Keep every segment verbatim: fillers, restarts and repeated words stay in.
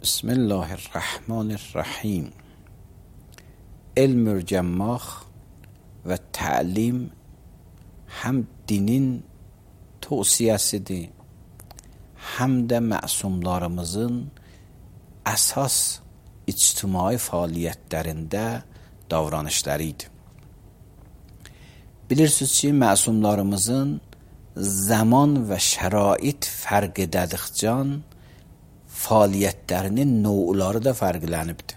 Bismillahirrahmanirrahim. Elm öyrənmək və təlim həm dinin tövsiyəsidir, həm də məsumlarımızın əsas ictimai fəaliyyətlərində davranışlarıdır. Bilirsiniz ki, məsumlarımızın zaman və şərait fərq edədikcə fəaliyyətlərinin növləri də fərqlənibdir.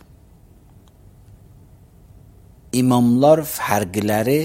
İmamlar fərqləri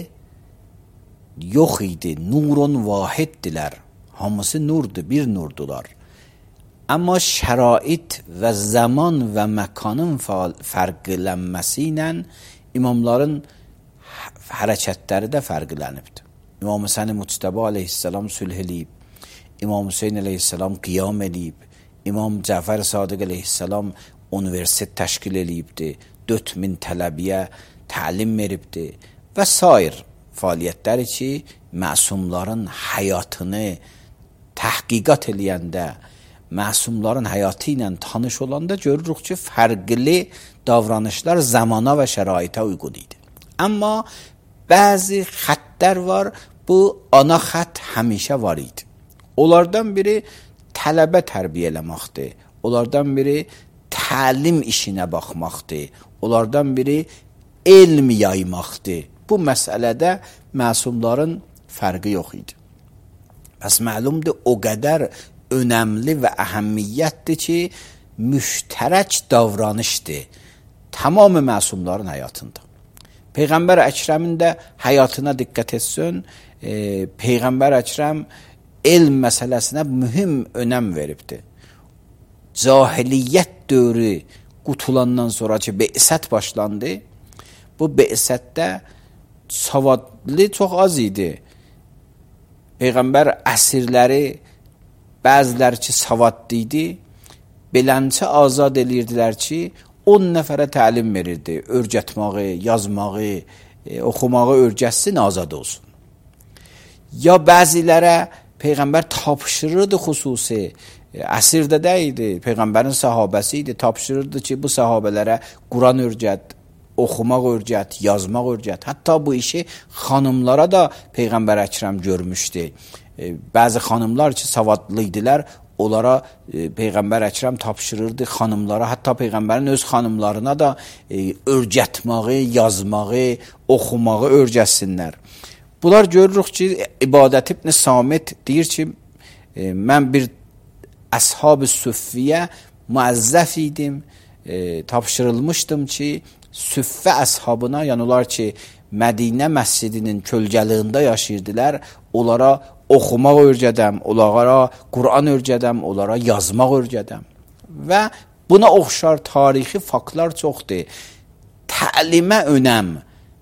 yox idi, nurun vahiddirlər, hamısı nurdur, bir nurdular. Amma şərait və zaman və məkanın fərqlənməsi ilə imamların hərəkətləri də fərqlənibdir. İmam Həsən Muctəba aleyhisselam sülh eləyib, İmam Hüseyin aleyhisselam qiyam eləyib, İmam Cəfər Sadiq aleyhisselam universitet təşkil eləyibdir, dörd min tələbiyə təlim veribdir və sair fəaliyyətləri ki, məsumların həyatını təhqiqat eləyəndə, məsumların həyatı ilə tanış olanda görürük ki, fərqli davranışlar zamana və şəraitə uyğun idi. Amma bəzi xəttlər var, bu ana xətt həmişə var idi. Onlardan biri tələbə tərbiyə eləməkdir, onlardan biri təlim işinə baxmaqdır, onlardan biri elm yaymaqdır. Bu məsələdə məsumların fərqi yox idi. Bəs məlumdur, o qədər önəmli və əhəmiyyətdir ki, müştərək davranışdır tamamı məsumların həyatında. Peyğəmbər Əkrəmin də həyatına diqqət etsin, e, Peyğəmbər Əkrəm elm məsələsinə mühüm önəm veribdir. Cahiliyyət dövrü qutulandan sonra ki, be'sət başlandı, bu be'sətdə savadlı çox az idi. Peyğəmbər əsirləri, bəziləri ki, savadlı idi, belənçə azad edirdilər ki, on nəfərə təlim verirdi, öyrətməyi, yazmağı, e, oxumağı öyrətsin, azad olsun. Ya bəzilərə Peyğəmbər tapşırırdı xüsusi, əsirdə də idi, Peyğəmbərin səhabəsi idi, tapşırırdı ki, bu səhabələrə Quran öyrət, oxumaq öyrət, yazmaq öyrət. Hətta bu işi xanımlara da Peyğəmbər Əkrəm görmüşdü. E, bəzi xanımlar ki, savadlı idilər, onlara e, Peyğəmbər Əkrəm tapşırırdı xanımlara, hətta Peyğəmbərin öz xanımlarına da e, öyrətməyi, yazmağı, oxumağı öyrətsinlər. Bunlar görürük ki, İbadət ibn Samit deyir ki, e, mən bir əshab-ı süffiyə müəzzəf idim, e, tapşırılmışdım ki, süffə əshabına, yəni onlar ki, Mədinə məscidinin kölgəliyində yaşayırdılar, onlara oxumaq öyrədəm, onlara Quran öyrədəm, onlara yazmaq öyrədəm. Və buna oxşar tarixi faktlar çoxdur. Təlimə önəm,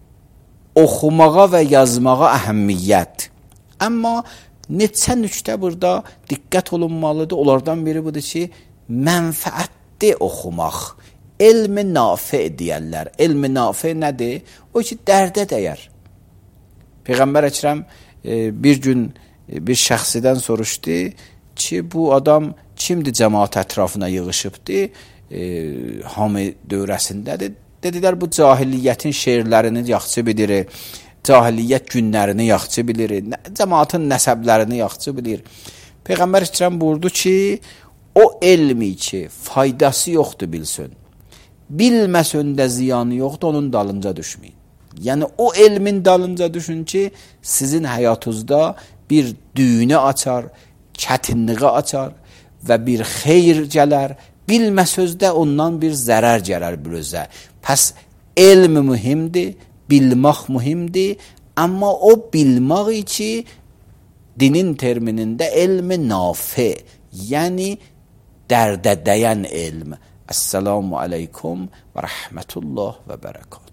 oxumağa və yazmağa əhəmiyyət. Amma neçə nüqtə burada diqqət olunmalıdır. Onlardan biri budur ki, mənfəətli oxumaq. Elmi nafi deyərlər. Elmi nafi nədir? O ki, dərdə dəyər. Peyğəmbər Əkrəm e, bir gün e, bir şəxsidən soruşdu ki, bu adam kimdir cəmaat ətrafına yığışıbdır, e, hamı dövrəsindədir. Dedilər, bu cahiliyyətin şeirlərini yaxşı bilir, cahiliyyət günlərini yaxşı bilir, cəmaatın nəsəblərini yaxşı bilir. Peyğəmbər Əkrəm buyurdu ki, o elmi ki, faydası yoxdur bilsin, bilməsən də ziyanı yoxdur, onun dalınca düşməyin. Yəni, o elmin dalınca düşün ki, sizin həyatınızda bir düyünü açar, çətinliği açar və bir xeyir gələr, bilməsöz də ondan bir zərər gələr bürüzə. Pəs elm mühimdir, bilmək mühimdir, amma o bilmək ki, dinin terminində elmi nafi, yəni dərdə dəyən elm. Esselamu aleykum və rəhmətullah və bərəkət.